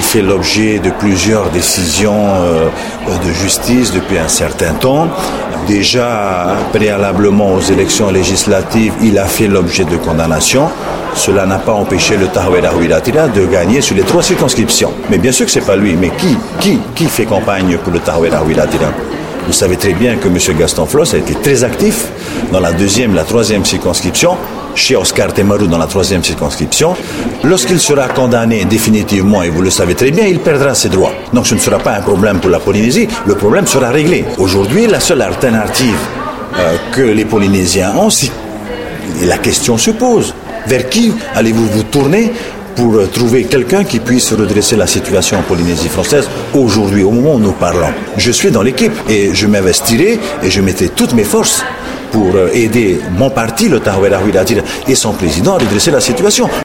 fait l'objet de plusieurs décisions de justice depuis un certain temps. Déjà, préalablement aux élections législatives, il a fait l'objet de condamnations. Cela n'a pas empêché le Tahwera Huilatira de gagner sur les 3 circonscriptions. Mais bien sûr que ce n'est pas lui. Mais qui fait campagne pour le Tahwera Huilatira? Vous savez très bien que M. Gaston Floss a été très actif dans la 2e, la 3e circonscription, chez Oscar Temarou dans la 3e circonscription. Lorsqu'il sera condamné définitivement, et vous le savez très bien, il perdra ses droits. Donc ce ne sera pas un problème pour la Polynésie, le problème sera réglé. Aujourd'hui, la seule alternative que les Polynésiens ont, c'est la question se pose. Vers qui allez-vous vous tourner pour trouver quelqu'un qui puisse redresser la situation en Polynésie française aujourd'hui, au moment où nous parlons? Je suis dans l'équipe et je m'investirai et je mettrai toutes mes forces pour aider mon parti, le Tahwera Huilatira, et son président à redresser la situation.